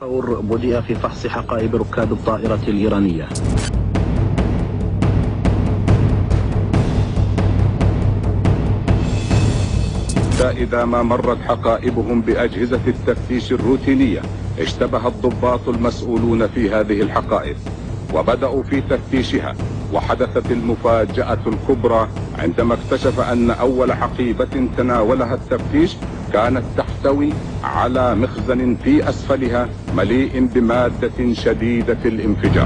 فور بدأ في فحص حقائب ركاب الطائرة الإيرانية. إذا ما مرت حقائبهم بأجهزة التفتيش الروتينية اشتبه الضباط المسؤولون في هذه الحقائب وبدأوا في تفتيشها، وحدثت المفاجأة الكبرى عندما اكتشف أن أول حقيبة تناولها التفتيش كانت تحتوي على مخزن في أسفلها مليء بمادة شديدة الانفجار.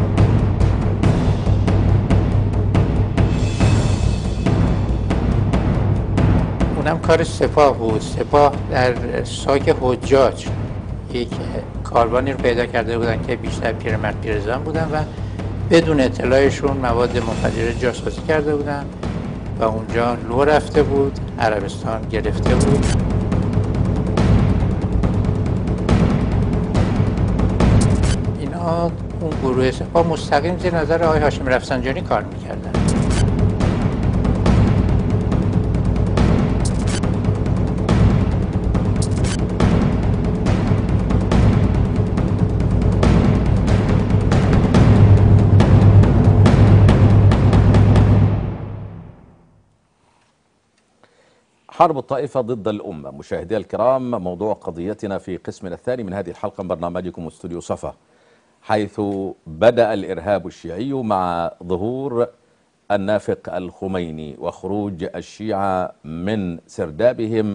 اونم کار سپاه بود. سپاه در ساک حجاج یک کاروانی رو پیدا کرده بودن که بیشتر پیرمرد پیرزن بودن و بدون اطلاعشون مواد منفجره جاسازی کرده بودن و اونجا لو رفته بود، عربستان گرفته بود. اینا اون گروه سپاه مستقیم زیر نظر آقای هاشمی رفسنجانی کار میکردن. حرب الطائفة ضد الأمة. مشاهدي الكرام، موضوع قضيتنا في قسمنا الثاني من هذه الحلقة من برنامجكم استوديو صفا، حيث بدأ الإرهاب الشيعي مع ظهور النافق الخميني وخروج الشيعة من سردابهم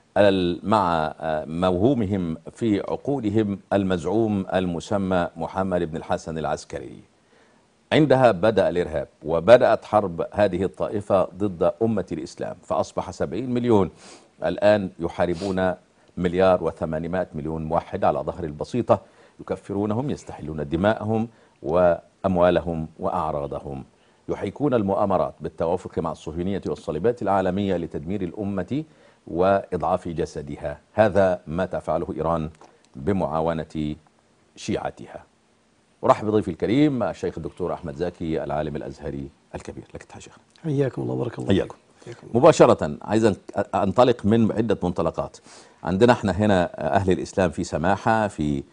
مع موهومهم في عقولهم المزعوم المسمى محمد بن الحسن العسكري. عندها بدأ الإرهاب وبدأت حرب هذه الطائفة ضد أمة الإسلام، فأصبح 70 مليون الآن يحاربون مليار و800 مليون موحد على ظهر البسيطة، يكفرونهم، يستحلون دماءهم وأموالهم وأعراضهم، يحيكون المؤامرات بالتوافق مع الصهيونية والصليبات العالمية لتدمير الأمة وإضعاف جسدها. هذا ما تفعله إيران بمعاونة شيعتها. ورحب بضيفي الكريم الشيخ الدكتور أحمد زاكي العالم الأزهري الكبير. لك تحية شيخ. حياكم الله، بارك الله. حياكم. مباشرة عايز أنطلق من عدة منطلقات. عندنا احنا هنا أهل الإسلام في سماحة، في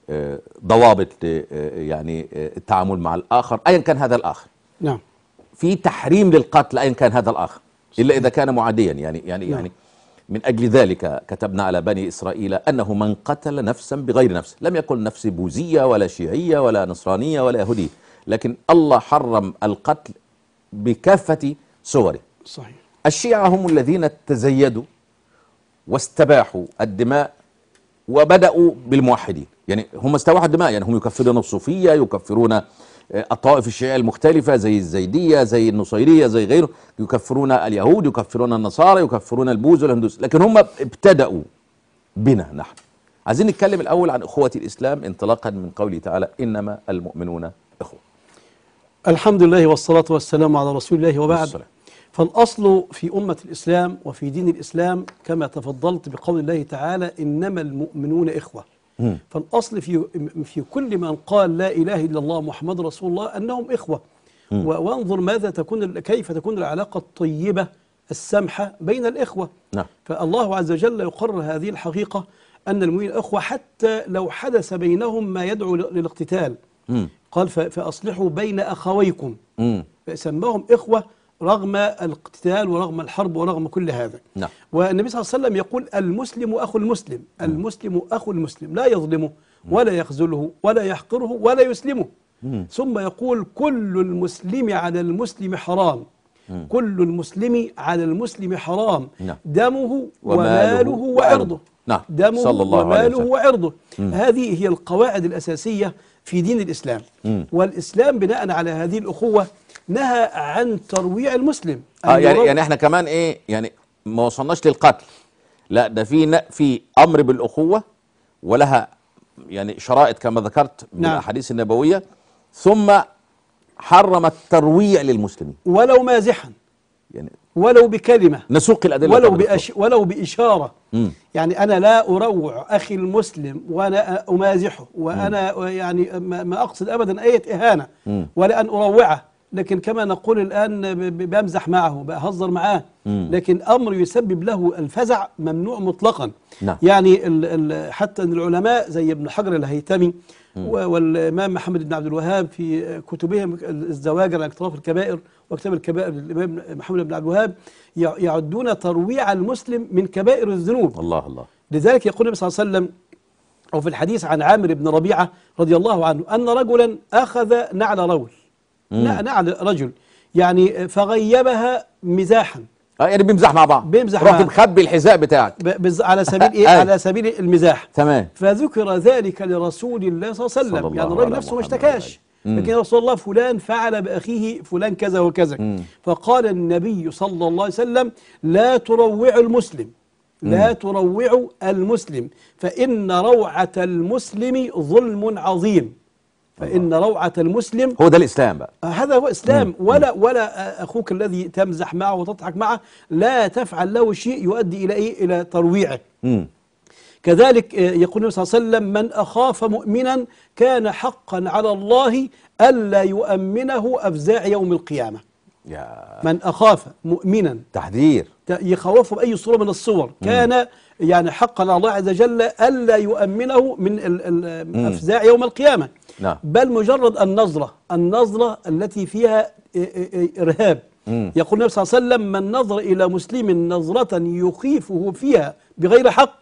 ضوابط يعني التعامل مع الآخر أيا كان هذا الآخر. نعم. في تحريم للقتل أيا كان هذا الآخر إلا إذا كان معاديا. يعني من أجل ذلك كتبنا على بني إسرائيل أنه من قتل نفسا بغير نفس، لم يقل نفس بوذية ولا شيعية ولا نصرانية ولا يهودية، لكن الله حرم القتل بكافة صوره. صحيح. الشيعة هم الذين تزيدوا واستباحوا الدماء وبدأوا بالموحدين، يعني هم استباحوا الدماء، يعني هم يكفرون الصوفية، يكفرون الطوائف الشيعية المختلفة زي الزيدية، زي النصيرية، زي غيره، يكفرون اليهود، يكفرون النصارى، يكفرون البوذ والهندوس، لكن هم ابتدأوا بنا نحن. عايزين نتكلم الأول عن أخوة الإسلام انطلاقا من قوله تعالى إنما المؤمنون إخوة. الحمد لله والصلاة والسلام على رسول الله، وبعد. فالأصل في أمة الإسلام وفي دين الإسلام كما تفضلت بقول الله تعالى إنما المؤمنون إخوة. فالأصل في كل من قال لا إله إلا الله محمد رسول الله أنهم إخوة. وانظر كيف تكون العلاقة الطيبة السمحة بين الإخوة. نعم. فالله عز وجل يقرر هذه الحقيقة أن المؤمنين إخوة حتى لو حدث بينهم ما يدعو للاقتتال. قال فأصلحوا بين أخويكم. فسماهم إخوة رغم الاقتتال ورغم الحرب ورغم كل هذا. نعم. والنبي صلى الله عليه وسلم يقول المسلم أخو المسلم، المسلم أخو المسلم، لا يظلمه ولا يخذله ولا يحقره ولا يسلمه. ثم يقول كل المسلم على المسلم حرام، كل المسلم على المسلم حرام. نعم. دمه وماله وعرضه. نعم. دمه صلى الله عليه وماله وسلم. وعرضه. هذه هي القواعد الأساسية في دين الإسلام. والإسلام بناء على هذه الأخوة نهى عن ترويع المسلم. يعني احنا كمان ايه، يعني ما وصلناش للقتل، لا ده في امر بالاخوه ولها يعني شرائط كما ذكرت من الاحاديث النبويه، ثم حرم الترويع للمسلمين ولو مازحا، يعني ولو بكلمه، نسوق الادله ولو باشاره. يعني انا لا اروع اخي المسلم وانا امازحه، وانا يعني ما اقصد ابدا ايه اهانه ولا ان اروعه، لكن كما نقول الآن بمزح معه، بهزر معاه، لكن أمر يسبب له الفزع ممنوع مطلقا. نعم. يعني حتى أن العلماء زي ابن حجر الهيثمي والإمام محمد بن عبد الوهاب في كتبهم الزواجر عن اقتراف الكبائر وكتاب الكبائر للإمام محمد بن عبد الوهاب يعدون ترويع المسلم من كبائر الذنوب. الله الله. لذلك يقول النبي صلى الله عليه وسلم أو في الحديث عن عامر بن ربيعة رضي الله عنه أن رجلا أخذ نعل رجل، نعل رجل يعني فغيبها مزاحا. يعني بيمزح مع بعض، بيمزح رحت مع مخبي الحذاء بتاعك على سبيل ايه؟ على سبيل المزاح. تمام. فذكر ذلك لرسول الله صلى الله عليه وسلم، يعني الراجل نفسه ما اشتكاش، لكن يا رسول الله فلان فعل بأخيه فلان كذا وكذا. فقال النبي صلى الله عليه وسلم لا تروعوا المسلم، لا تروعوا المسلم، فإن روعة المسلم ظلم عظيم. فإن روعة المسلم هو ده الإسلام بقى. هذا هو إسلام. ولا أخوك الذي تمزح معه وتضحك معه لا تفعل له شيء يؤدي إلى إيه؟ إلى ترويعه. كذلك يقول النبي صلى الله عليه وسلم من أخاف مؤمنا كان حقا على الله ألا يؤمنه أفزاع يوم القيامة. من أخاف مؤمنا، تحذير، يخوفه بأي صورة من الصور، كان يعني حقا على الله عز وجل ألا يؤمنه من أفزاع يوم القيامة. نعم. بل مجرد النظرة التي فيها إرهاب. يقول النبي صلى الله عليه وسلم من نظر إلى مسلم نظرة يخيفه فيها بغير حق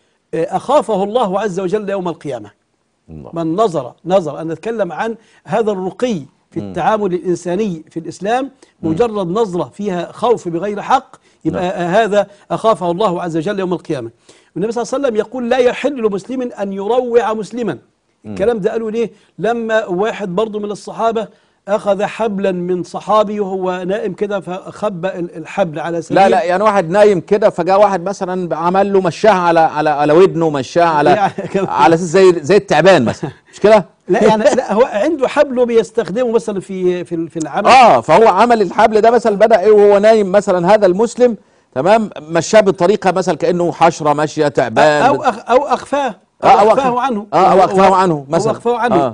أخافه الله عز وجل يوم القيامة. من نظر أن نتكلم عن هذا الرقي في التعامل الإنساني في الإسلام، مجرد نظرة فيها خوف بغير حق يبقى هذا أخافه الله عز وجل يوم القيامة. والنبي صلى الله عليه وسلم يقول لا يحل لمسلم أن يروع مسلما. الكلام ده قالوا ليه؟ لما واحد برضو من الصحابة أخذ حبلا من صحابي وهو نائم كده فخبى الحبل على سبيل لا يعني واحد نايم كده فجاء واحد مثلا عمل له مشاها على ودنه، مشاها على اساس زي التعبان مثلا، مش كده؟ لا هو عنده حبل بيستخدمه مثلا في العمل. فهو عمل الحبل ده مثلا بدأ ايه وهو نايم مثلا هذا المسلم، تمام، مشاه بطريقه مثلا كانه حشره ماشيه تعبان او اخفاه عنه او اخفاه عنه مثلا، أو أخفاه عنه.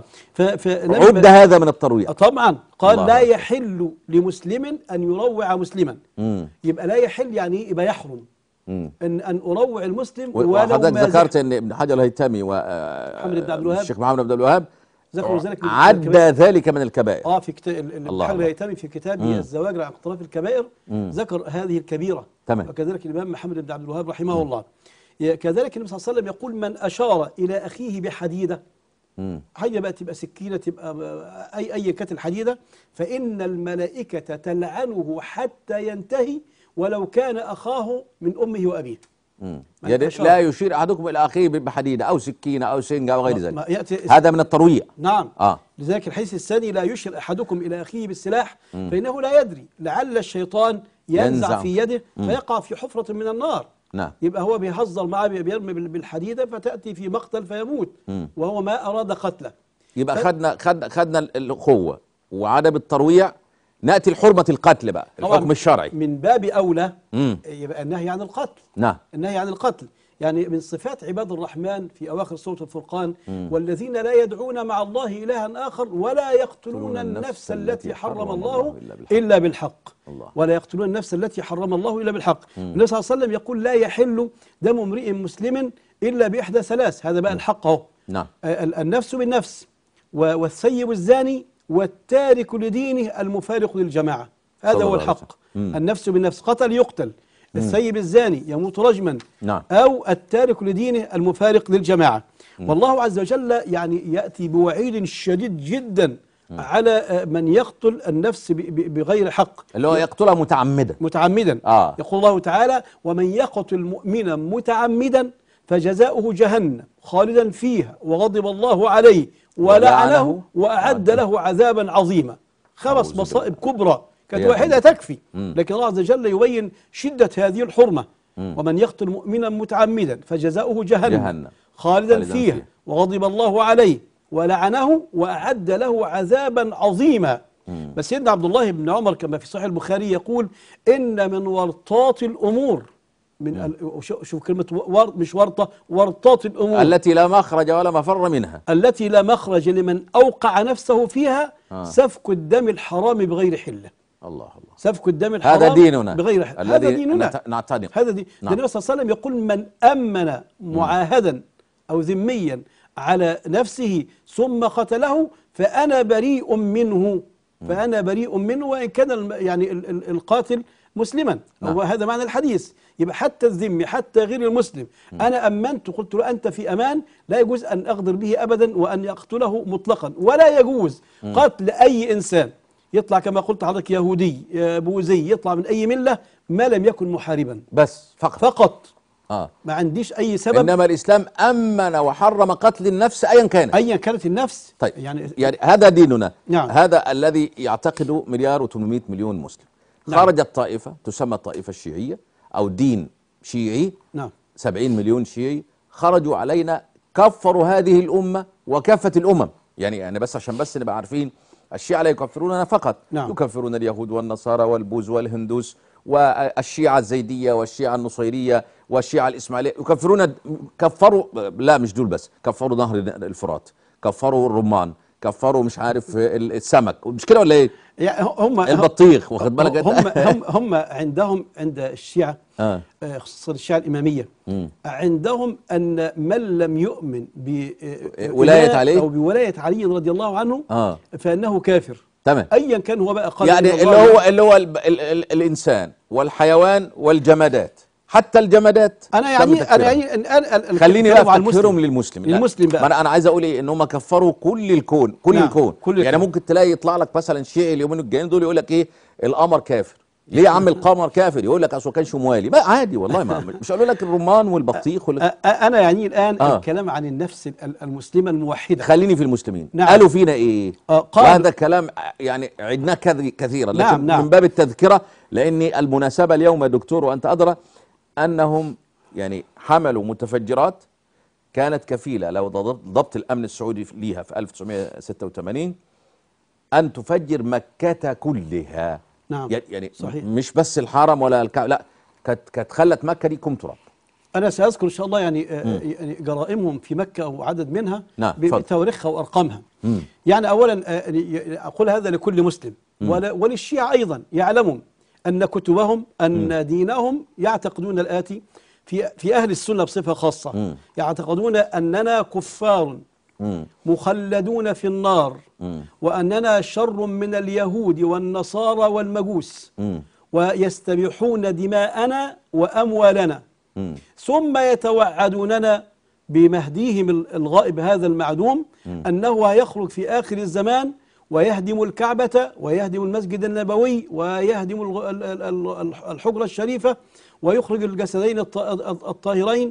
عد هذا من الترويع طبعا. قال لا يحل لمسلم أن يروع مسلما. يبقى لا يحل يعني يبقى يحرم أن أروع المسلم. وحضرتك ذكرت أن ابن حجر الهيثمي والشيخ محمد بن عبد الوهاب ذكروا ذلك عد ذلك من الكبائر. في كتاب ابن حجر الهيثمي في كتابه الزواجر عن اقتراف الكبائر ذكر هذه الكبيرة. تمام. وكذلك الإمام محمد بن عبد الوهاب رحمه الله. كذلك النبي صلى الله عليه وسلم يقول من أشار إلى أخيه بحديدة، هي بقى تبقى سكينة، تبقى أي كتل حديدة، فإن الملائكة تلعنه حتى ينتهي ولو كان أخاه من أمه وأبيه. يعني لا يشير أحدكم إلى أخيه بحديدة أو سكينة أو سنجة أو غير ذلك، هذا من الترويع. نعم. لذلك الحديث الثاني لا يشير أحدكم إلى أخيه بالسلاح فإنه لا يدري لعل الشيطان ينزع في يده فيقع في حفرة من النار. نعم. يبقى هو بيهزر معاه، بيرمي بالحديدة فتأتي في مقتل فيموت وهو ما أراد قتله. يبقى خدنا الأخوة وعدم الترويع، نأتي لحرمة القتل بقى، الحكم الشرعي من باب أولى يبقى النهي عن القتل. نعم. النهي عن القتل يعني من صفات عباد الرحمن في أواخر سورة الفرقان والذين لا يدعون مع الله إلها آخر ولا يقتلون النفس التي حرم الله إلا بالحق. ولا يقتلون النفس التي حرم الله إلا بالحق. النبي صلى الله عليه وسلم يقول لا يحل دم امرئ مسلم إلا بإحدى ثلاث. هذا بقى الحق أهو. نعم. النفس بالنفس والثيب الزاني والتارك لدينه المفارق للجماعة. هذا هو الحق. النفس بالنفس قتل يقتل، الثيب الزاني يموت رجما. نعم. أو التارك لدينه المفارق للجماعة. والله عز وجل يعني يأتي بوعيد شديد جدا على من يقتل النفس بغير حق، اللي هو يقتلها متعمدا. يقول الله تعالى ومن يقتل مؤمنا متعمدا فجزاؤه جهنم خالدا فيها وغضب الله عليه ولعنه وأعد له عذابا عظيما. 5 مصائب كبرى، كانت واحدة تكفي، لكن الله عز وجل يبين شدة هذه الحرمة. ومن يقتل مؤمنا متعمدا فجزاؤه جهنم خالدا فيها وغضب الله عليه ولعنه وأعد له عذابا عظيما. بس سيدنا عبد الله بن عمر كما في صحيح البخاري يقول إن من ورطات الأمور شوف كلمة مش ورطة، ورطات الأمور التي لا مخرج ولا مفر منها، التي لا مخرج لمن أوقع نفسه فيها. سفك الدم الحرام بغير حله. الله الله، سفك الدم الحرام هذا ديننا بغير حله، هذا الذي ديننا نعتنق. هذا دين. نعم. النبي صلى الله عليه وسلم يقول: من أمن معاهدا أو ذميا على نفسه ثم قتله فأنا بريء منه، فأنا بريء منه وإن كان يعني القاتل مسلما. نعم. وهذا معنى الحديث. يبقى حتى الذمي، حتى غير المسلم، أنا أمنت، قلت له أنت في أمان، لا يجوز أن أغدر به أبدا وأن يقتله مطلقا. ولا يجوز قتل أي إنسان يطلع كما قلت حضرتك يهودي بوذي، يطلع من أي ملة ما لم يكن محاربا بس فقط. آه. ما عنديش أي سبب. إنما الإسلام أمن وحرم قتل النفس أيا كانت، أيا كانت النفس. طيب يعني هذا ديننا. نعم. هذا الذي يعتقده 1.8 مليار مسلم. نعم. خرجت طائفة تسمى الطائفة الشيعية أو دين شيعي. نعم. 70 مليون شيعي خرجوا علينا، كفروا هذه الأمة وكافة الأمم. يعني بس عشان بس نبقى عارفين، الشيعة لا يكفروننا فقط. نعم. يكفرون اليهود والنصارى والبوذ والهندوس والشيعة الزيدية والشيعة النصيرية والشيعة الإسماعيلية، كفروا لا مش دول بس، كفروا نهر الفرات، كفروا الرمان، كفروا مش عارف السمك، مش كده ولا ايه؟ يعني هم البطيخ، واخد بالك هم عندهم عند الشيعة خصوصا الشيعة الإمامية عندهم أن من لم يؤمن بولاية علي أو بولاية علي رضي الله عنه فإنه كافر. تمام. أيا كان هو بقى قال يعني اللي هو الإنسان والحيوان والجمادات، حتى الجمادات. انا يعني خليني لا افتكرهم للمسلم بقى. انا عايز اقول ايه، ان هم كفروا كل الكون، كل الكون. يعني ممكن تلاقي يطلع لك مثلا شيعي اليومين الجايين دول يقول لك ايه، القمر كافر. ليه يا عم القمر كافر؟ يقول لك اصل كان شموالي. ما عادي والله، ما مش هقول لك الرمان والبطيخ انا يعني الان الكلام عن النفس المسلمه الموحده. خليني في المسلمين. نعم. قالوا فينا ايه؟ وهذا كلام يعني عدناه كثيرا، لكن نعم. من باب التذكره، لان المناسبه اليوم يا دكتور وانت ادرى أنهم يعني حملوا متفجرات كانت كفيلة لو ضبط الأمن السعودي ليها في 1986 أن تفجر مكة كلها. نعم. يعني صحيح. مش بس الحرم ولا الكعبة، لا، كانت خلت مكة دي كم تراب. أنا سأذكر إن شاء الله يعني جرائمهم في مكة أو عدد منها بتواريخها وأرقامها. يعني أولا أقول هذا لكل مسلم وللشيعة أيضا، يعلمون أن كتبهم أن دينهم يعتقدون الآتي في أهل السنة بصفة خاصة. يعتقدون أننا كفار مخلدون في النار، وأننا شر من اليهود والنصارى والمجوس، ويستبيحون دماءنا وأموالنا، ثم يتوعدوننا بمهديهم الغائب هذا المعدوم أنه هيخرج في آخر الزمان ويهدم الكعبة ويهدم المسجد النبوي ويهدم الحجرة الشريفة ويخرج الجسدين الطاهرين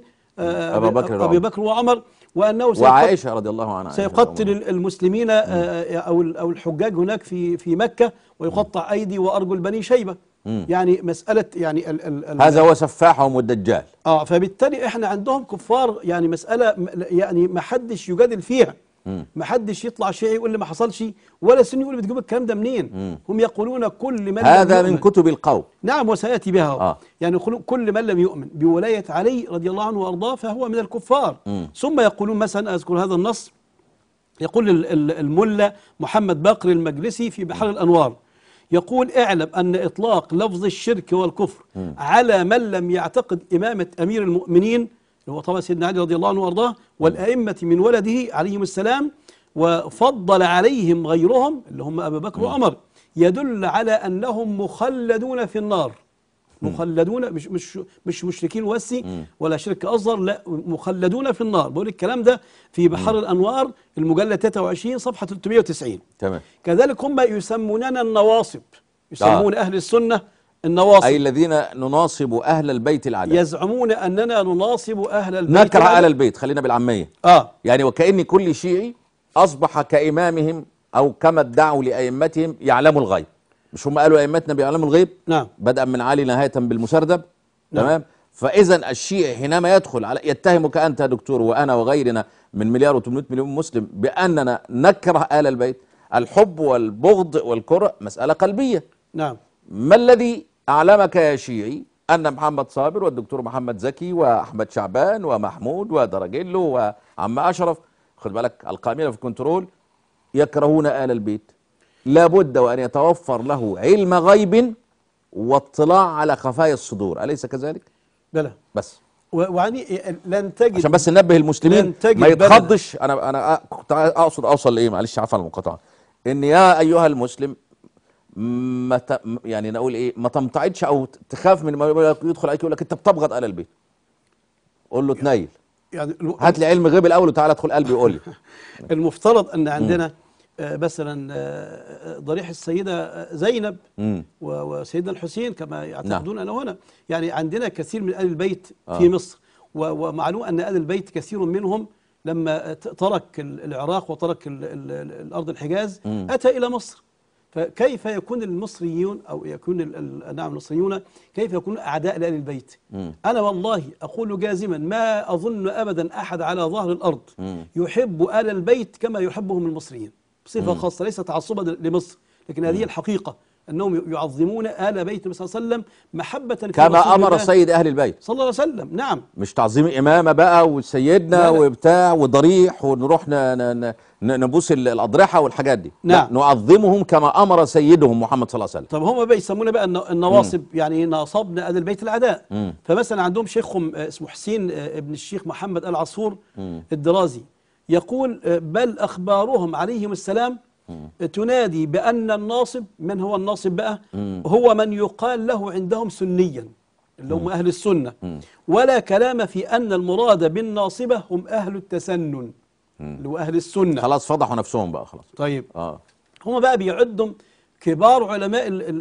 أبي بكر وعمر، وأنه وعائشة رضي الله عنها سيقتل المسلمين أو الحجاج هناك في مكة ويقطع أيدي وأرجل بني شيبة. يعني مسألة يعني هذا هو سفاحهم والدجال. فبالتالي احنا عندهم كفار، يعني مسألة يعني ما حدش يجادل فيها. ما حدش يطلع شيعي يقول لي ما حصلش، ولا سني يقول بتجيب الكلام ده منين. هم يقولون كل من هذا من كتب القوم. نعم، وسيأتي بها. يعني كل من لم يؤمن بولاية علي رضي الله عنه وأرضاه فهو من الكفار. ثم يقولون مثلا، أذكر هذا النص، يقول الملا محمد باقر المجلسي في بحر الأنوار، يقول: اعلم أن إطلاق لفظ الشرك والكفر على من لم يعتقد إمامة أمير المؤمنين اللي هو طبعا سيدنا علي رضي الله عنه وارضاه والأئمة من ولده عليهم السلام، وفضل عليهم غيرهم اللي هم أبا بكر وعمر، يدل على أنهم مخلدون في النار. مخلدون، مش مشركين وسي ولا شرك أصغر، لا، مخلدون في النار. بقول الكلام ده في بحر الأنوار المجلد 23 صفحة 390. تمام. كذلك هم يسموننا النواصب، يسمون أهل السنة النواصب، أي الذين نناصب أهل البيت العدل. يزعمون أننا نناصب أهل البيت، نكره أهل البيت، خلينا بالعامية. يعني وكأن كل شيعي أصبح كإمامهم أو كما ادعوا لأئمتهم يعلموا الغيب. مش هم قالوا أئمتنا بيعلموا الغيب؟ نعم. بدءا من علي نهاية بالمسردب. نعم. تمام. فإذا الشيعي حينما يدخل على يتهمك أنت يا دكتور وأنا وغيرنا من 1.8 مليار مسلم بأننا نكره أهل البيت. الحب والبغض والكره مسألة قلبية. نعم. ما الذي أعلمك يا شيعي أن محمد صابر والدكتور محمد زكي وأحمد شعبان ومحمود ودرجيلو وعم أشرف، خد بالك القائمين في الكنترول، يكرهون آل البيت. لابد وأن يتوفر له علم غيب واطلاع على خفايا الصدور، أليس كذلك؟ بلى. بس ويعني لن تجد، عشان بس ننبه المسلمين ما بلد. يتخضش. أنا كنت أقصد أوصل لإيه، معلش عفوا المقاطعة، إن يا أيها المسلم يعني نقول إيه، ما تمتعدش أو تخاف من ما يدخل عليك يقول لك أنت بتبغض آل البيت. قول له تنيل، يعني هات لي علم غيب الأول وتعالى ادخل قلبي وقول لي. المفترض أن عندنا مثلا ضريح السيدة زينب وسيدنا الحسين كما يعتقدون أنه هنا، يعني عندنا كثير من آل البيت في مصر، ومعلوم أن آل البيت كثير منهم لما ترك العراق وترك الأرض الحجاز أتى إلى مصر. فكيف يكون المصريون أو يكون نعم المصريون كيف يكونون أعداء لآل البيت؟ أنا والله أقول جازما ما أظن أبدا أحد على ظهر الأرض يحب آل البيت كما يحبهم المصريين بصفة خاصة، ليس تعصبا لمصر، لكن هذه الحقيقة أنهم يعظمون آل بيت النبي صلى الله عليه وسلم محبة كما أمر سيد أهل البيت صلى الله عليه وسلم. نعم، مش تعظيم إمامة بقى وسيدنا وبتاع وضريح ونروح نبوس الأضرحة والحاجات دي. نعم، نعظمهم كما أمر سيدهم محمد صلى الله عليه وسلم. طب هم بقى يسمون بقى النواصب، يعني ناصبنا آل البيت الأعداء. فمثلا عندهم شيخهم اسمه حسين ابن الشيخ محمد العصفور الدرازي يقول بل أخبارهم عليهم السلام تنادي بأن الناصب، من هو الناصب بقى؟ هو من يقال له عندهم سنيا اللي هم أهل السنة، ولا كلام في أن المراد بالناصبة هم أهل التسنن اللي هو أهل السنة. خلاص فضحوا نفسهم بقى خلاص. طيب هم بقى بيعدوا كبار علماء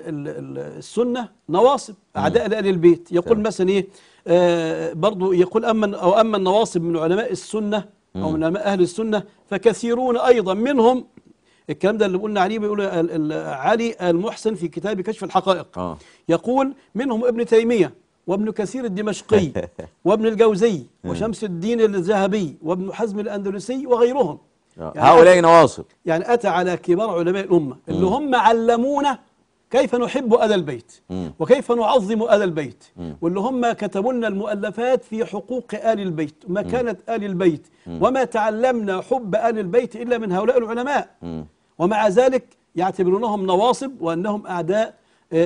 السنة نواصب أعداء لآل البيت. يقول مثلا إيه برضو يقول أما النواصب من علماء السنة أو من علماء أهل السنة فكثيرون أيضا منهم، الكلام ده اللي قلنا عليه بيقول علي المحسن في كتاب كشف الحقائق يقول منهم ابن تيمية وابن كثير الدمشقي وابن الجوزي وشمس الدين الذهبي وابن حزم الأندلسي وغيرهم. يعني هؤلاء نواصب، يعني أتى على كبار علماء الأمة اللي هم علمونا كيف نحب آل البيت وكيف نعظم آل البيت، واللي هم كتبوا لنا المؤلفات في حقوق آل البيت ومكانة آل البيت، وما تعلمنا حب آل البيت إلا من هؤلاء العلماء، ومع ذلك يعتبرونهم نواصب وأنهم أعداء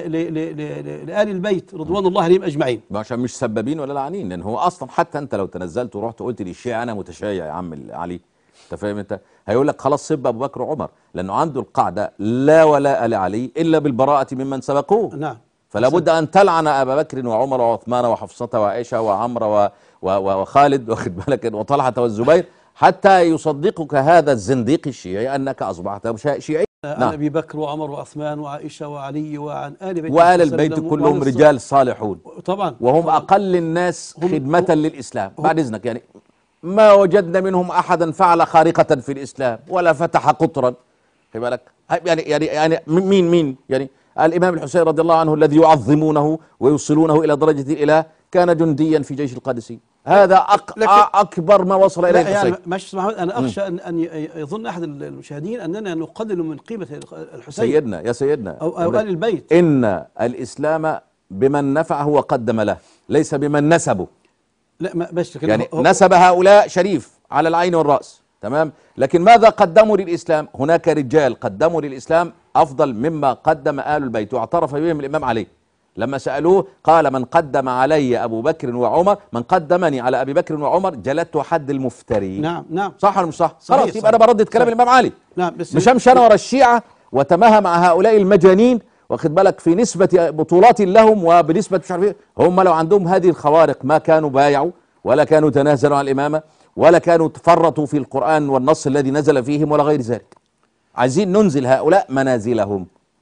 لآل البيت رضوان الله عليهم أجمعين. عشان مش سبابين ولا لعنين، لأن هو أصلا حتى أنت لو تنزلت ورحت قلت للشيعة أنا متشيع يا عم علي، أنت فاهم أنت؟ هيقول لك خلاص سب أبو بكر وعمر، لأنه عنده القاعدة لا ولاء لعلي إلا بالبراءة ممن سبقوه. نعم، فلا بد أن تلعن أبا بكر وعمر وعثمان وحفصة وعائشة وعمر وخالد واخد بالك وطلحة والزبير حتى يصدقك هذا الزنديق الشيعي أنك أصبحت شيعي. عن أبي بكر وعمر وعثمان وعائشة وعلي وعن آل بيت وآل البيت كلهم رجال صالحون طبعا، وهم طبعا أقل الناس خدمة للإسلام. بعد إذنك يعني ما وجدنا منهم أحدا فعل خارقة في الإسلام ولا فتح قطرا، خد بالك يعني مين يعني الإمام الحسين رضي الله عنه الذي يعظمونه ويوصلونه إلى درجة الإله كان جنديا في جيش القادسية، هذا أكبر ما وصل إليه الحسين. يعني ماشي محمد، أنا أخشى أن يظن أحد المشاهدين أننا نقلل من قيمة الحسين يا سيدنا أو آل البيت. إن الإسلام بمن نفعه وقدم له ليس بمن نسبه. لا بس يعني نسب هؤلاء شريف على العين والرأس، تمام، لكن ماذا قدموا للإسلام؟ هناك رجال قدموا للإسلام أفضل مما قدم آل البيت، واعترف بهم الإمام علي لما سألوه قال من قدم علي أبو بكر وعمر، من قدمني على أبي بكر وعمر جلدت حد المفتري. نعم صح ولا مش صح؟ خلاص يبقى أنا بردد كلام الإمام علي. نعم، بس مش همشي أنا ورا الشيعة وتماهى مع هؤلاء المجانين، واخد بالك في نسبة بطولات لهم وبنسبة مش عارف ايه. هم لو عندهم هذه الخوارق ما كانوا بايعوا ولا كانوا تنازلوا عن الإمامة ولا كانوا تفرطوا في القرآن والنص الذي نزل فيهم ولا غير ذلك. عايزين ننزل هؤلاء منازلهم.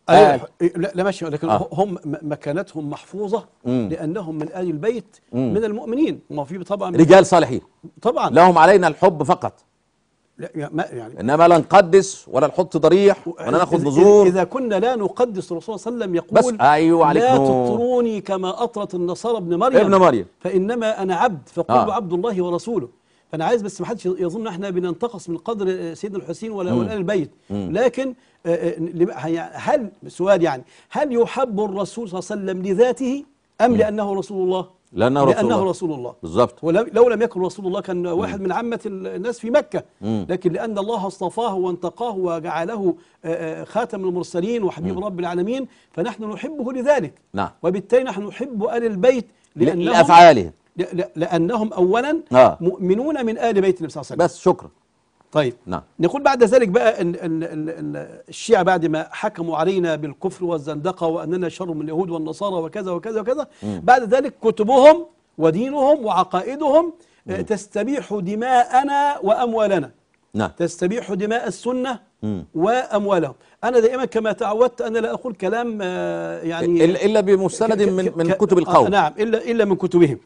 لا ماشي، لكن هم مكانتهم محفوظة لأنهم من آل البيت من المؤمنين، ما في طبعا رجال صالحين طبعا لهم علينا الحب فقط. لا يعني إنما لا نقدس ولا نحط ضريح ولا ناخذ نذور. إذا كنا لا نقدس الرسول صلى الله عليه وسلم يقول بس أيوة عليك لا تطروني كما أطرت النصارى ابن مريم فإنما أنا عبد فقولوا عبد الله ورسوله. فأنا عايز بس ما حدش يظن احنا بننتقص من قدر سيدنا الحسين ولا آل البيت، لكن هل سؤال يعني هل يحب الرسول صلى الله عليه وسلم لذاته أم لأنه رسول الله؟ لأنه رسول الله بالظبط. لو لم يكن رسول الله كان واحد من عامة الناس في مكة، لكن لأن الله اصطفاه وانتقاه وجعله خاتم المرسلين وحبيب رب العالمين، فنحن نحبه لذلك. نعم. وبالتالي نحن نحب آل البيت لأفعالهم، لأنهم أولا مؤمنون من آل بيت النبي صلى الله عليه وسلم. بس شكرا. طيب نعم. نقول بعد ذلك بقى إن الشيعة بعد ما حكموا علينا بالكفر والزندقة وأننا شر من اليهود والنصارى وكذا وكذا وكذا، بعد ذلك كتبهم ودينهم وعقائدهم تستبيح دماءنا وأموالنا. نعم. تستبيح دماء السنة وأموالهم. أنا دائما كما تعودت أنا لا أقول كلام يعني إلا بمستند من كتب القوم. نعم، إلا من كتبهم.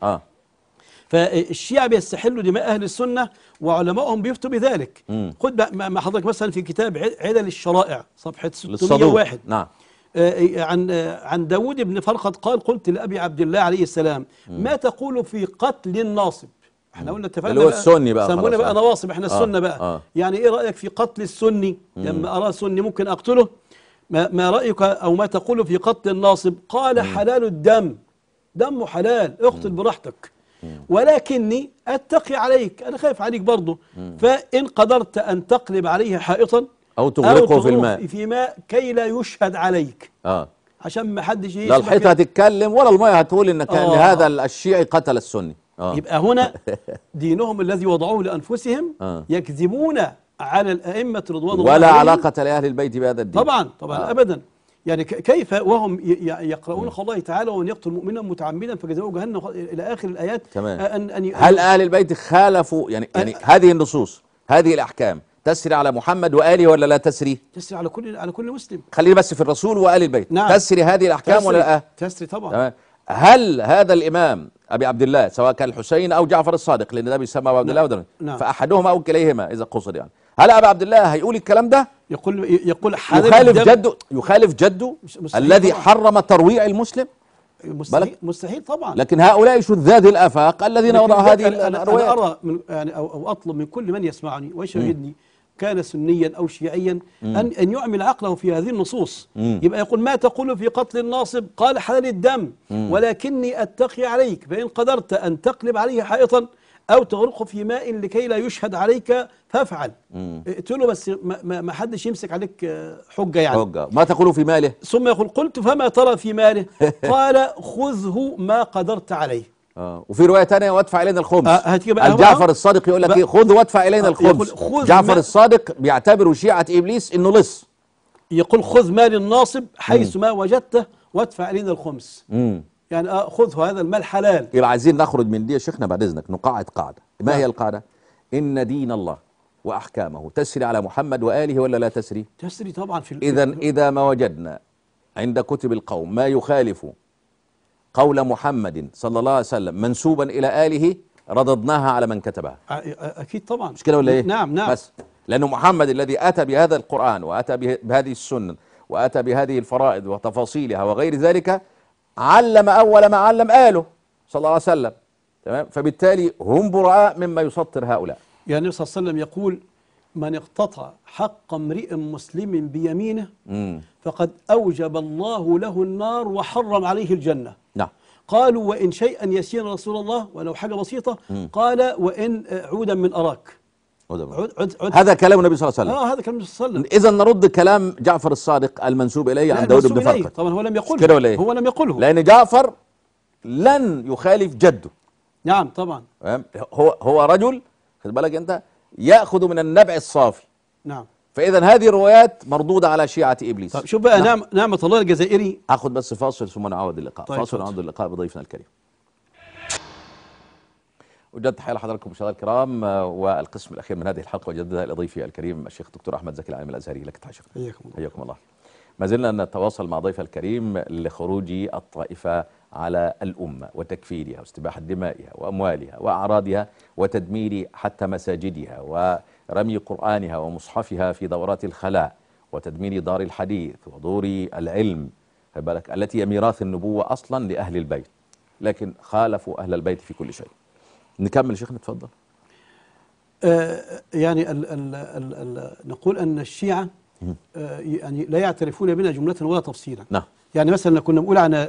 فالشيعة بيستحلوا دماء أهل السنة وعلمائهم بيفتوا بذلك. خد مع حضرتك مثلا في كتاب علل الشرائع صفحة 601. نعم. عن داود بن فرقد قال: قلت لأبي عبد الله عليه السلام: ما تقول في قتل الناصب؟ احنا قلنا اتفقنا اللي هو السني بقى، سمونا بقى نواصب، احنا السنة بقى. يعني ايه رأيك في قتل السني؟ لما أراه سني ممكن أقتله. ما رأيك أو ما تقول في قتل الناصب؟ قال: حلال الدم، دمه حلال، اقتل براحتك، ولكني أتقي عليك، أنا خايف عليك برضه. فإن قدرت أن تقلب عليه حائطا أو تغرقه في ماء كي لا يشهد عليك، عشان ما حدش لا الحيطة هتتكلم ولا الماء هتقول إن هذا الشيعي قتل السني. يبقى هنا دينهم الذي وضعوه لأنفسهم يكذبون على الأئمة رضوان الله عليهم، ولا علاقة لأهل البيت بهذا الدين طبعا أبدا. يعني كيف وهم يقرؤون قول الله تعالى: ومن يقتل مؤمنا متعمدا فجزاؤه جهنم إلى آخر الآيات. تمام. هل أهل البيت خالفوا يعني هذه النصوص، هذه الأحكام تسري على محمد وآله ولا لا تسري؟ تسري على كل مسلم. خلينا بس في الرسول وآل البيت. نعم. تسري هذه الأحكام تسري ولا لا؟ تسري طبعا. تمام. هل هذا الإمام أبي عبد الله سواء كان الحسين أو جعفر الصادق، لأن ده بيسمى أبو عبد الله ودرن، فأحدهما أو كليهما إذا قصد، يعني هل أبي عبد الله هيقول الكلام ده؟ يقول يخالف جده الذي حرم ترويع المسلم؟ مستحيل طبعا. لكن هؤلاء شذاذ الآفاق الذين وضعوا هذه الروايات. أنا أرى يعني أو أطلب من كل من يسمعني ويشاهدني كان سنيا أو شيعيا أن يعمل عقله في هذه النصوص. يبقى يقول: ما تقول في قتل الناصب؟ قال: حلال الدم، ولكني أتقي عليك، فإن قدرت أن تقلب عليه حائطا أو تغرقه في ماء لكي لا يشهد عليك فافعل. اقتله بس ما حدش يمسك عليك حجة يعني. ما تقول في ماله؟ ثم يقول: قلت: فما ترى في ماله؟ قال: خذه ما قدرت عليه. وفي رواية ثانية: وادفع إلينا الخمس. الجعفر الصادق يقول لك: خذ وادفع إلينا الخمس. جعفر الصادق بيعتبر شيعة إبليس إنه لص. يقول: خذ مال الناصب حيث ما وجدته وادفع إلينا الخمس. يعني خذه، هذا المال حلال. يبقى عايزين نخرج من دي يا شيخنا بعد إذنك، نقاعد قاعدة. ما هي القاعدة؟ إن دين الله وأحكامه تسري على محمد وآله ولا لا تسري؟ تسري طبعا. إذا ما وجدنا عند كتب القوم ما يخالف قول محمد صلى الله عليه وسلم منسوبا إلى آله رددناها على من كتبها. أكيد طبعا. مش كده ولا إيه؟ نعم. بس لأنه محمد الذي أتى بهذا القرآن وأتى بهذه السنن وأتى بهذه الفرائض وتفاصيلها وغير ذلك، علم أول ما علم آله صلى الله عليه وسلم. تمام. فبالتالي هم براء مما يسطر هؤلاء. يعني النبي صلى الله عليه وسلم يقول: من اقتطع حق امرئ مسلم بيمينه فقد أوجب الله له النار وحرم عليه الجنة. نعم. قالوا: وإن شيئا يسيرا رسول الله، ولو حاجة بسيطة؟ قال: وإن عودا من أراك. هذا كلام النبي صلى الله عليه وسلم. هذا كلام النبي صلى الله عليه وسلم. إذا نرد كلام جعفر الصادق المنسوب إليه عن داود بن فرقد. طبعا هو لم يقله. كده ولا إيه؟ هو لم يقله، لأن جعفر لن يخالف جده. نعم طبعا. هو رجل، خد بالك أنت، يأخذ من النبع الصافي. نعم. فإذا هذه الروايات مردودة على شيعة إبليس. طيب شوف بقى. نعمة الله الجزائري. أخذ بس فاصل ثم نعود اللقاء. طيب فاصل ونعود اللقاء بضيفنا الكريم. وجدت تحية لحضراتكم مشاهدينا الكرام، والقسم الأخير من هذه الحلقة وجددها إلى ضيفي الكريم الشيخ الدكتور أحمد زكي العالم الأزهري. لك تحية. حياكم الله. ما زلنا نتواصل مع ضيف الكريم لخروج الطائفة على الأمة وتكفيرها واستباحة دمائها وأموالها وأعراضها وتدمير حتى مساجدها ورمي قرآنها ومصحفها في دورات الخلاء وتدمير دار الحديث ودور العلم بالك التي هي ميراث النبوة أصلا لأهل البيت، لكن خالفوا أهل البيت في كل شيء. نكمل شيخنا، تفضل. يعني نقول أن الشيعة يعني لا يعترفون بنا جملة ولا تفصيلا. نعم. يعني مثلا كنا بنقول عن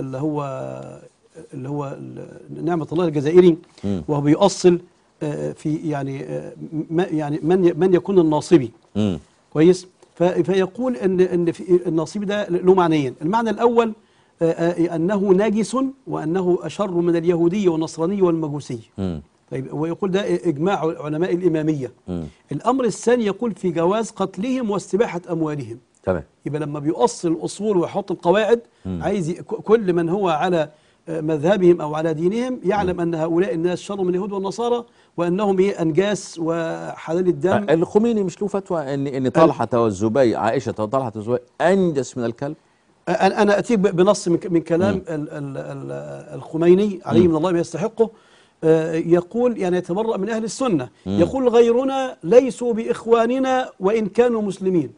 اللي هو نعمة الله الجزائري، وهو بيؤصل في يعني يعني من يكون الناصبي كويس. فيقول ان في الناصبي ده له معنيين. المعنى الاول انه نجس وانه اشر من اليهودي والنصراني والمجوسي. طيب، ويقول ده اجماع علماء الاماميه. الامر الثاني يقول في جواز قتلهم واستباحه اموالهم. تمام. يبقى لما بيؤصل الاصول ويحط القواعد، عايز كل من هو على مذهبهم او على دينهم يعلم ان هؤلاء الناس شر من اليهود والنصارى، وانهم انجاس وحلال الدم. الخميني مش له فتوى ان طلحه والزبير، عائشه وطلحه والزبير انجس من الكلب؟ انا اتيك بنص من كلام الخميني عليه من الله ما يستحقه. يقول يعني يتبرأ من اهل السنه. يقول غيرنا ليسوا باخواننا وان كانوا مسلمين.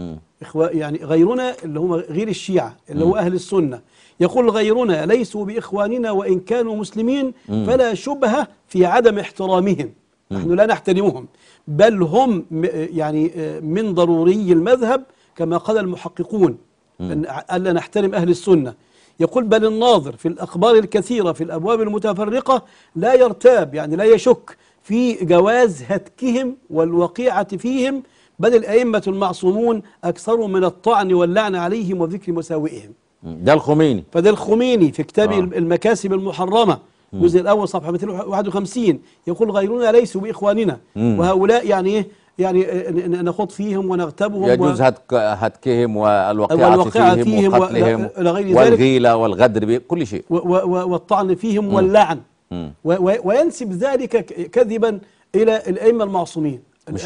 يعني غيرنا اللي هم غير الشيعة اللي هو أهل السنة. يقول غيرنا ليسوا بإخواننا وإن كانوا مسلمين، فلا شبهة في عدم احترامهم. نحن لا نحترمهم، بل هم يعني من ضروري المذهب كما قال المحققون ألا نحترم أهل السنة. يقول بل الناظر في الأخبار الكثيرة في الأبواب المتفرقة لا يرتاب، يعني لا يشك في جواز هتكهم والوقيعة فيهم، بل الأئمة المعصومون أكثر من الطعن واللعن عليهم وذكر مساوئهم. ده الخميني. فده الخميني في كتاب المكاسب المحرمة الجزء الأول صفحة 251 يقول غيرنا ليسوا بإخواننا، وهؤلاء يعني إيه؟ يعني نخوض فيهم ونغتابهم، يجوز هتكهم والوقيعة فيهم وقتلهم والغيلة والغدر كل شيء، والطعن فيهم واللعن، وينسب ذلك كذبا إلى الأئمة المعصومين.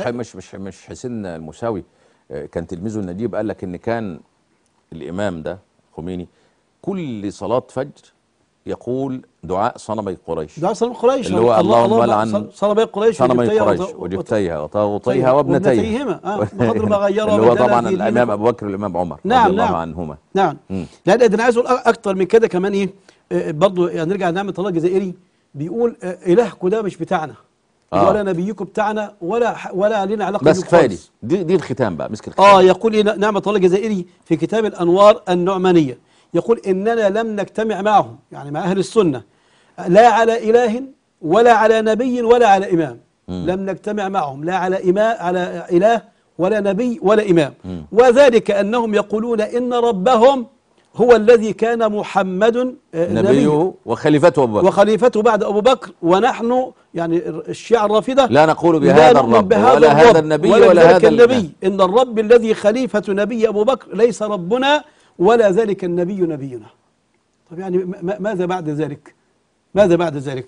مش حسين المساوي كان تلميذه النجيب قال لك ان كان الامام ده خميني كل صلاة فجر يقول دعاء صنمي قريش، دعاء صنمي قريش اللي هو اللهم لعن صنمي قريش وجبتيها وطاغوتيها وابنتيها بقدر ما غيروا اللي هو طبعا الامام ابو بكر والامام عمر رضي الله عنهما. نعم. لا ده انا عايز اقول اكتر من كده كمان. ايه برضه يعني نرجع لنعمة الله الجزائري، بيقول الهكم ده مش بتاعنا ولا نبيكم بتاعنا ولا لنا علاقه بس كفايه دي الختام بقى، مسك الختام. يقول نعمة الله الجزائري في كتاب الأنوار النعمانية، يقول إننا لم نجتمع معهم، يعني مع أهل السنة، لا على إله ولا على نبي ولا على إمام. لم نجتمع معهم لا على إله ولا نبي ولا إمام. وذلك أنهم يقولون إن ربهم هو الذي كان محمد نبيه وخليفته بعد أبو بكر، ونحن يعني الشيعة الرافضة لا نقول بهذا الرب ولا هذا النبي ولا هذا النبي. إن الرب الذي خليفة نبي أبو بكر ليس ربنا ولا ذلك النبي نبينا. طب يعني ماذا بعد ذلك؟ ماذا بعد ذلك؟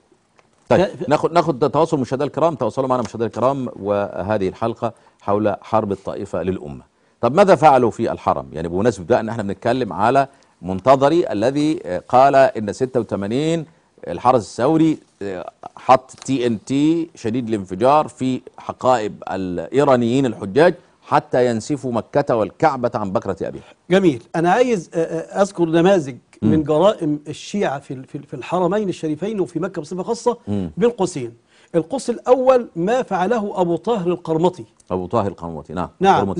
طيب ناخد تواصل مشاهدينا الكرام. تواصلوا معنا مشاهدينا الكرام، وهذه الحلقة حول حرب الطائفة للأمة. طب ماذا فعلوا في الحرم؟ يعني بمناسبة بقى ان احنا بنتكلم على منتظري الذي قال ان 86 الحرس الثوري حط TNT شديد الانفجار في حقائب الإيرانيين الحجاج حتى ينسفوا مكة والكعبة عن بكرة أبيها. جميل. أنا عايز أذكر نماذج من جرائم الشيعة في الحرمين الشريفين وفي مكة بصفة خاصة بين قوسين. القوس الأول ما فعله أبو طاهر القرمطي. أبو طاهر القرمطي نعم.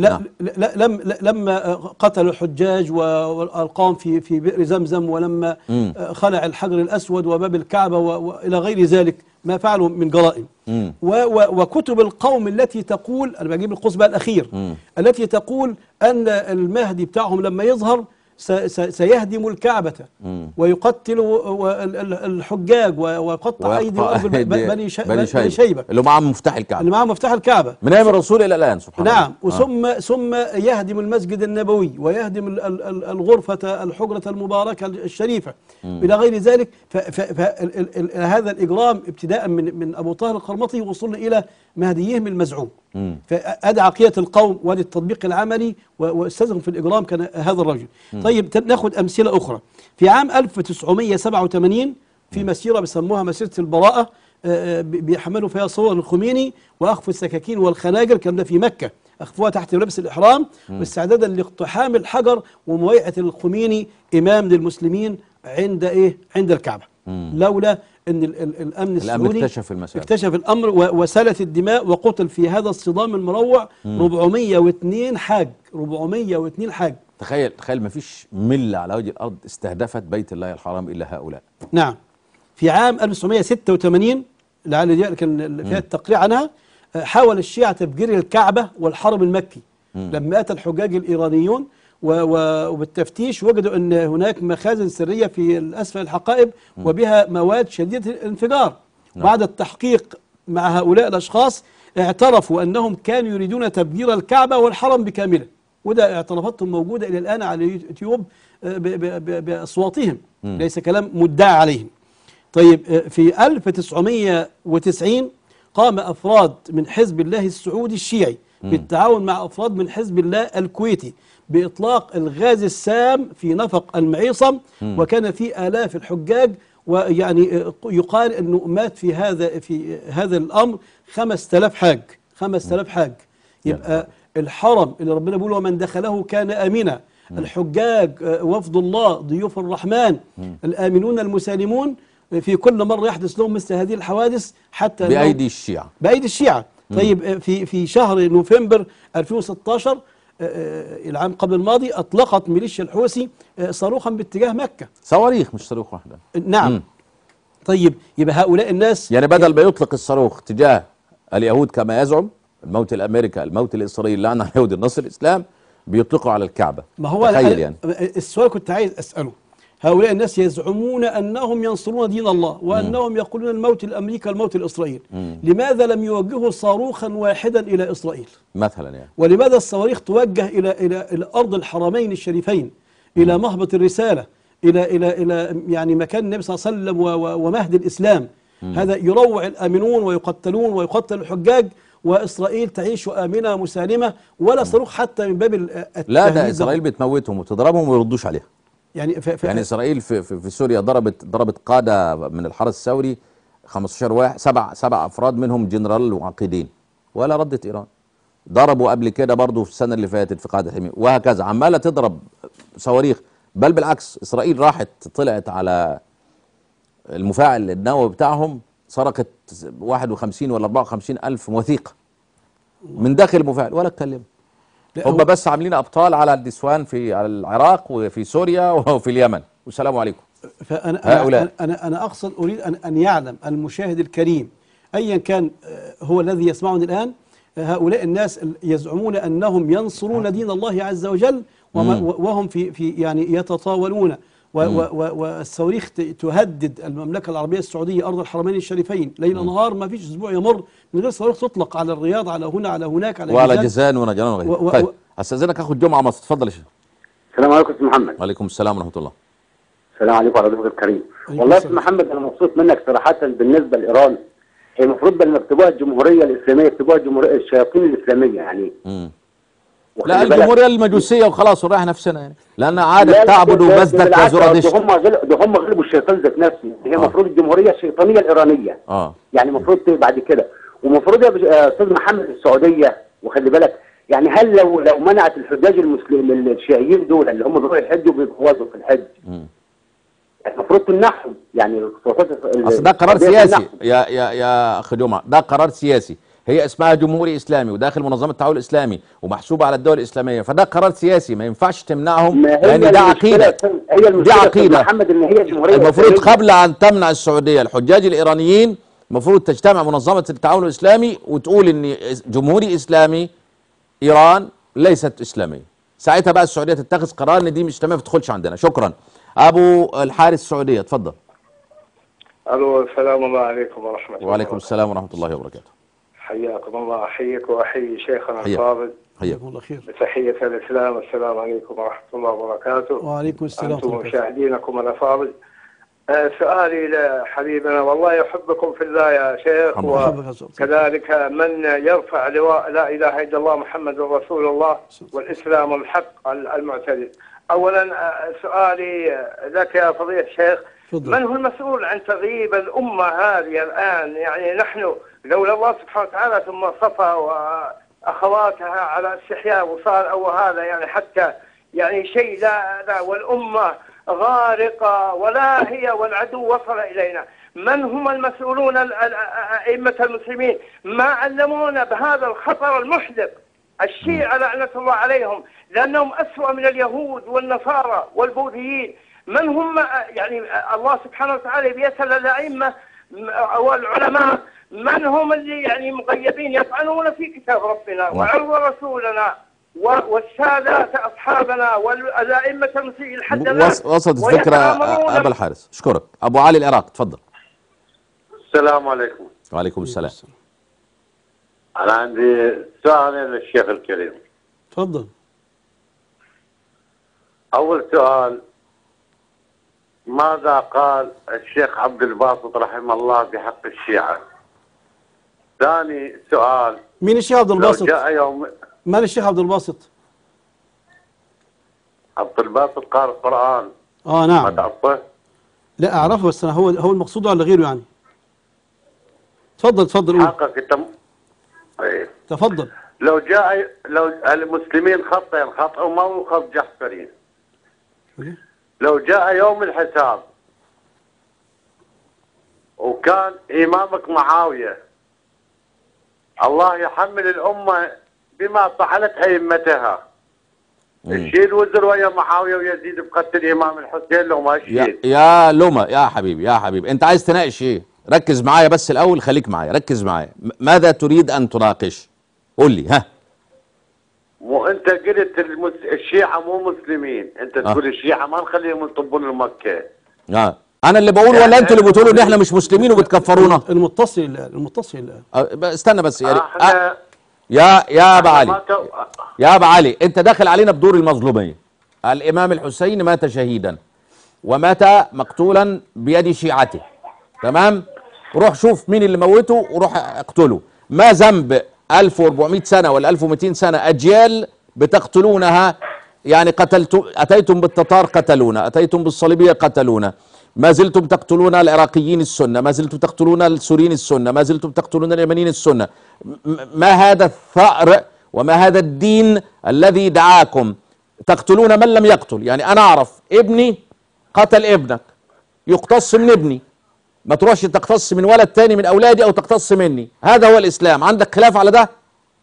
لما قتل الحجاج والقام في بئر زمزم، ولما خلع الحجر الأسود وباب الكعبة وإلى غير ذلك ما فعلوا من جرائم. وكتب القوم التي تقول، أنا بجيب القوس بقى الأخير، التي تقول أن المهدي بتاعهم لما يظهر سيهدم الكعبة ويقتل الحجاج ويقطع أيدي بني شيبة اللي معهم مفتاح الكعبة من أيام الرسول إلى الآن سبحان الله. نعم. ثم يهدم المسجد النبوي ويهدم الحجرة المباركة الشريفة إلى غير ذلك. فهذا الإجرام ابتداء من أبو طاهر القرمطي وصلنا إلى مهديهم المزعوم. فأدى عقيدة القوم وادي التطبيق العملي، واستاذهم في الإجرام كان هذا الرجل. طيب ناخذ أمثلة أخرى. في عام 1987 في مسيرة بيسموها مسيرة البراءة، بيحملوا فيها صور الخميني وأخفوا السكاكين والخناجر، كان ده في مكة، أخفوها تحت لبس الإحرام واستعدادا لاقتحام الحجر ومواجهة الخميني إمام للمسلمين عند الكعبة. لولا أن الأمن السعودي اكتشف الأمر وسالت الدماء، وقتل في هذا الصدام المروع 402 حاج. 402 حاج تخيل ما فيش ملة على وجه الأرض استهدفت بيت الله الحرام إلا هؤلاء. نعم. في عام 1986 لعل دي كان فيها التقرير عنها، حاول الشيعة تفجير الكعبة والحرم المكي لما أتى الحجاج الإيرانيون وبالتفتيش وجدوا أن هناك مخازن سرية في أسفل الحقائب وبها مواد شديدة الانفجار. بعد التحقيق مع هؤلاء الأشخاص اعترفوا أنهم كانوا يريدون تفجير الكعبة والحرم بكامله، وده اعترافاتهم موجودة إلى الآن على يوتيوب بأصواتهم، ليس كلام مدعى عليهم. طيب في 1990 قام أفراد من حزب الله السعودي الشيعي بالتعاون مع أفراد من حزب الله الكويتي بإطلاق الغاز السام في نفق المعيصم، وكان في آلاف الحجاج، ويعني يقال أنه مات في هذا الأمر 5000 حاج. 5000 حاج. يبقى الحرم اللي ربنا بيقول ومن دخله كان آمنا، الحجاج وفد الله ضيوف الرحمن الآمنون المسالمون، في كل مرة يحدث لهم مثل هذه الحوادث حتى بأيدي الشيعة. بأيدي الشيعة. طيب في شهر نوفمبر 2016 العام قبل الماضي أطلقت ميليشيا الحوثي صاروخا باتجاه مكة. صواريخ مش صاروخ واحدة. نعم. طيب يبقى هؤلاء الناس يعني بدل ما يطلق الصاروخ تجاه اليهود كما يزعم الموت الأمريكا الموت الإسرائيلي لعن على اليهود النصر الإسلام، بيطلقوا على الكعبة. ما هو تخيل يعني. السؤال كنت عايز أسأله، هؤلاء الناس يزعمون أنهم ينصرون دين الله وأنهم يقولون الموت لأمريكا الموت لإسرائيل، لماذا لم يوجهوا صاروخا واحدا إلى إسرائيل مثلا يعني؟ ولماذا الصواريخ توجه إلى أرض الحرمين الشريفين، إلى مهبط الرسالة، إلى يعني مكان النبي صلى الله عليه وسلم ومهد الإسلام؟ هذا يروع الآمنون ويقتلون ويقتل الحجاج، وإسرائيل تعيش آمنة مسالمة، ولا صاروخ حتى من باب التهديد. لا، ده إسرائيل بتموتهم وتضربهم وما يردوش عليها. يعني يعني إسرائيل في سوريا ضربت قادة من الحرس الثوري 15 واحد، سبع أفراد منهم جنرال وعقيدين، ولا ردت إيران. ضربوا قبل كده برضو في السنة اللي فاتت في قاعدة حمية، وهكذا عمالة تضرب صواريخ. بل بالعكس، إسرائيل راحت طلعت على المفاعل النووي بتاعهم، سرقت 51 ولا 54 ألف وثيقة من داخل المفاعل ولا اتكلموا. هم بس عاملين أبطال على النسوان على العراق وفي سوريا وفي اليمن، والسلام عليكم. هؤلاء أنا أقصد أريد أن يعلم المشاهد الكريم أيا كان هو الذي يسمعني الآن، هؤلاء الناس يزعمون أنهم ينصرون دين الله عز وجل، وهم في يعني يتطاولون، والصواريخ تهدد المملكة العربية السعودية أرض الحرمين الشريفين ليل نهار، ما فيش أسبوع يمر من غير صواريخ تطلق على الرياض، على هنا، على هناك، على وعلى جيزان ونجران وغيره. طيب أستاذنك أخو الجمعة مصر، اتفضل يا شيخ. السلام عليكم أستاذ محمد. وعليكم السلام ورحمة الله. السلام عليكم ورحمة الله الكريم. والله يا أستاذ محمد أنا مبسوط منك صراحة. بالنسبة لإيران هي المفروض لما يكتبوها الجمهورية الإسلامية يكتبوها الشياطين الإسلامية يعني. لا، الجمهورية المجوسية وخلاص ونريح نفسنا يعني، لأن عادة تعبد ومزدك وزرادشت. ده هم غلبوا الشيطان ذات نفسه. هي المفروض الجمهورية الشيطانية الإيرانية. يعني المفروض بعد كده، ومفروض يا أستاذ محمد السعودية، وخلي بالك يعني هل لو منعت الحجاج المسلمين الشيعيين دول اللي هم بيروحوا يحجوا بيتجوزوا في الحج، المفروض تمنعهم يعني. اصل ده قرار سياسي يا اخي جمعه، ده قرار سياسي. هي اسمها جمهوري اسلامي وداخل منظمه التعاون الاسلامي ومحسوبه على الدول الاسلاميه، فده قرار سياسي ما ينفعش تمنعهم، لان ده عقيده. دي عقيده محمد ان هي جمهوريه. المفروض قبل ان تمنع السعوديه الحجاج الايرانيين المفروض تجتمع منظمه التعاون الاسلامي وتقول ان جمهوري اسلامي ايران ليست اسلاميه، ساعتها بقى السعوديه تتخذ قرار ان دي مش اسلاميه ما تدخلش عندنا. شكرا. ابو الحارث السعوديه، اتفضل. الو، السلام الله عليكم ورحمه الله. وعليكم السلام ورحمه الله وبركاته. حياكم الله. احييك واحيي شيخنا الفاضل. حياكم الله خير. بتحيه الاسلام، السلام عليكم ورحمه الله وبركاته. وعليكم السلام ورحمه الله وبركاته. انتم مشاهدينكم الافاضل، سؤالي لحبيبنا، والله يحبكم في الله يا شيخ، وكذلك من يرفع لواء لا اله الا الله محمد رسول الله والاسلام الحق المعتدل. اولا سؤالي لك يا فضيلة الشيخ، من هو المسؤول عن تغييب الامه هذه الان؟ يعني نحن لولا الله سبحانه وتعالى ثم صفا واخواتها على استحياء وصار وهذا يعني حتى يعني شيء لا والامه غارقة ولا هي والعدو وصل إلينا. من هم المسؤولون أئمة المسلمين؟ ما علمونا بهذا الخطر المحدق الشيعة لعنة الله عليهم، لأنهم أسوأ من اليهود والنصارى والبوذيين. من هم يعني الله سبحانه وتعالى بيسأل الأئمة والعلماء من هم اللي يعني مغيبين يطعنون في كتاب ربنا وعرض رسولنا والسادات أصحابنا والأئمة المسيحيين لحد الآن. وصلت الفكرة أبا الحارث. أشكرك. أبو علي العراق، تفضل. السلام عليكم. وعليكم السلام. أنا عندي سؤال للشيخ الكريم. تفضل. أول سؤال، ماذا قال الشيخ عبد الباسط رحمه الله بحق الشيعة؟ ثاني سؤال، مين الشيخ عبد الباسط؟ جاء يوم من الشيخ عبد الباسط؟ عبد الباسط قال القرآن. نعم. ما تعرفه؟ لا أعرفه، بس أنا هو المقصود ولا غيره يعني؟ تفضل قول. حقك تفضل. لو المسلمين خطأوا ما هو خط جحفري. لو جاء يوم الحساب وكان إمامك معاوية، الله يحمل الأمة بما فعلت أئمتها. الشيل وزر ويا معاوية ويزيد بقتل الإمام الحسين لو ما الشيل. يا لوما يا حبيبي أنت عايز تناقش إيه؟ ركز معايا بس الأول، خليك معايا، ركز معايا. ماذا تريد أن تناقش؟ قول لي. ها. مو أنت قلت الشيعة مو مسلمين، أنت تقول الشيعة ما نخليهم يطبون المكة. أنا اللي بقول ولا أنتوا اللي بتقولوا إن إحنا مش مسلمين وبتكفرونا؟ المتصل. استنى بس يا أبا علي أنت داخل علينا بدور المظلومية. الإمام الحسين مات شهيدا ومات مقتولا بيد شيعته، تمام؟ روح شوف مين اللي موته وروح اقتله. ما ذنب 1400 سنة ولا 1200 سنة أجيال بتقتلونها؟ يعني أتيتم بالتتار قتلونا، أتيتم بالصليبية قتلونا، ما زلتم تقتلون العراقيين السنة، ما زلتم تقتلون السوريين السنة، ما زلتم تقتلون اليمنيين السنة. ما هذا الثأر وما هذا الدين الذي دعاكم تقتلون من لم يقتل؟ يعني أنا أعرف ابني قتل ابنك، يقتص من ابني، ما تروحش تقتص من ولد تاني من أولادي أو تقتص مني. هذا هو الإسلام. عندك خلاف على ده؟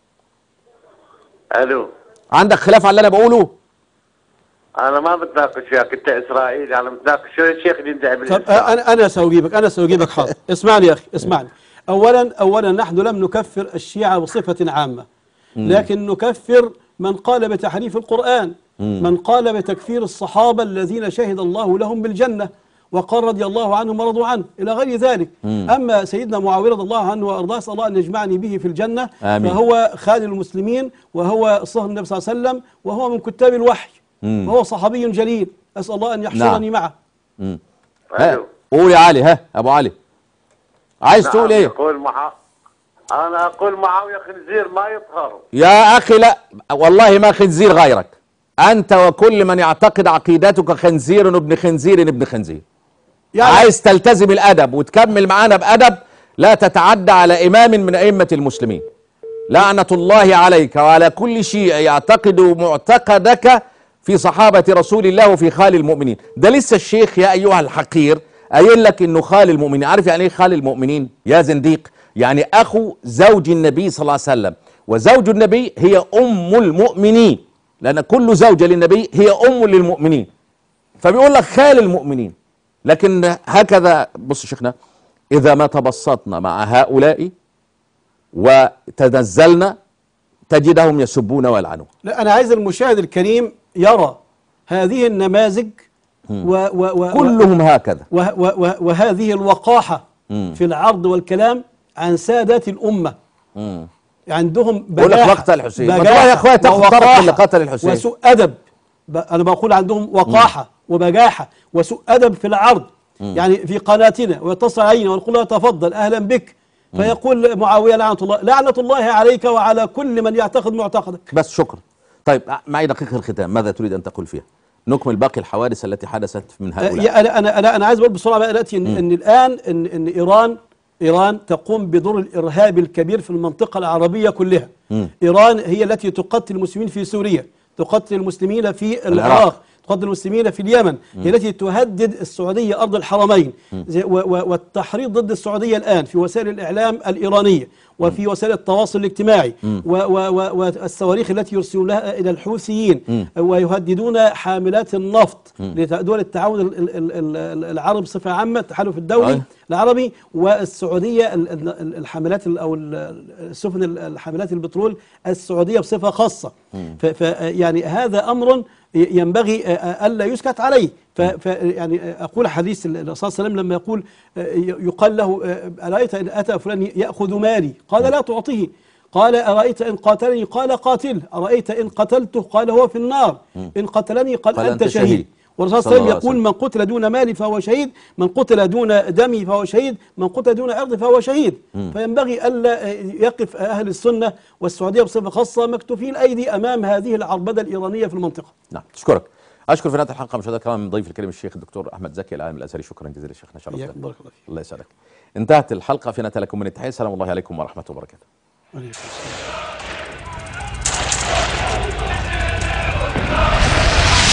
ألو، عندك خلاف على اللي أنا بقوله؟ أنا ما بتناقش وياك، أنت إسرائيلي، أنا بتناقش الشيخ اللي يدعي بالإسلام. أنا سأجيبك حاضر. اسمعني يا أخي، اسمعني. أولا نحن لم نكفر الشيعة بصفة عامة، لكن نكفر من قال بتحريف القرآن، من قال بتكفير الصحابة الذين شهد الله لهم بالجنة وقال رضي الله عنهم ورضوا عنه إلى غير ذلك. أما سيدنا معاوية رضي الله عنه وأرضاه، أسأل الله أن يجمعني به في الجنة. آمين. فهو خالد المسلمين، وهو صهر النبي صلى الله عليه وسلم، وهو من كتاب الوحي، وهو صحابي جليل، أسأل الله أن يحشرني معه. قول يا علي. ها أبو علي، عايز تقول إيه؟ أنا أقول معاوية خنزير ما يطهر. يا أخي لا والله ما خنزير غيرك، أنت وكل من يعتقد عقيدتك خنزير ابن خنزير ابن خنزير. يعني عايز تلتزم الأدب وتكمل معانا بأدب، لا تتعدى على إمام من أئمة المسلمين. لعنة الله عليك وعلى كل شيء يعتقد معتقدك في صحابة رسول الله وفي خال المؤمنين. ده لسه الشيخ يا أيها الحقير قايل لك إنه خال المؤمنين. عارف يعني إيه خال المؤمنين يا زنديق؟ يعني أخو زوج النبي صلى الله عليه وسلم، وزوج النبي هي أم المؤمنين، لأن كل زوجة للنبي هي أم للمؤمنين. فبيقول لك خال المؤمنين. لكن هكذا بص شيخنا، إذا ما تبسطنا مع هؤلاء وتنزلنا تجدهم يسبون ويلعنون. لا، أنا عايز المشاهد الكريم يرى هذه النماذج كلهم هكذا وهذه الوقاحة في العرض والكلام عن سادات الأمة. عندهم بجاحة، مقتل الحسين يا اخويا تاخد طرف اللي قتل الحسين وسوء أدب. أنا بقول عندهم وقاحة وبجاحة وسوء أدب في العرض. يعني في قناتنا ويتصل علينا ونقول له تفضل أهلا بك، فيقول معاوية لعنة الله عليك وعلى كل من يعتقد معتقدك. بس شكرا. طيب معي دقيقة الختام، ماذا تريد أن تقول فيها؟ نكمل باقي الحوادث التي حدثت من هؤلاء. أنا عايز أقول بسرعة بقى دلوقتي إن الآن إن إيران تقوم بدور الإرهاب الكبير في المنطقة العربية كلها. إيران هي التي تقتل المسلمين في سوريا، تقتل المسلمين في العراق، ضد المسلمين في اليمن، هي التي تهدد السعودية أرض الحرمين، والتحريض ضد السعودية الآن في وسائل الإعلام الإيرانية وفي وسائل التواصل الاجتماعي والصواريخ التي يرسلونها إلى الحوثيين، ويهددون حاملات النفط لدول التعاون العربي بصفة عامة، التحالف الدولي العربي، والسعودية الحاملات أو السفن الحاملات البترول السعودية بصفة خاصة. يعني هذا أمر ينبغي ألا يسكت عليه. يعني أقول حديث الرسول صلى الله عليه وسلم لما يقول يقال له أرأيت إن أتى فلان يأخذ مالي؟ قال لا تعطيه. قال أرأيت إن قاتلني؟ قال قاتل. أرأيت إن قتلته؟ قال هو في النار. إن قتلني؟ قال أنت شهيد. والرسول صلى الله عليه وسلم يقول من قتل دون مالي فهو شهيد، من قتل دون دمي فهو شهيد، من قتل دون عرضي فهو شهيد. فينبغي ألا يقف أهل السنة والسعودية بصفة خاصة مكتوفين الأيدي أمام هذه العربدة الإيرانية في المنطقة. نعم، أشكرك. أشكر في نهاية الحلقة مشاهدينا الكرام ضيف الكريم الشيخ الدكتور أحمد زكي العالم الأزهري. شكرا جزيلا شيخنا، شرفتنا. بارك الله فيك. الله يسعدك. انتهت الحلقة، في نهاية لكم من التحية. السلام الله عليكم ورحمة الله وبركاته.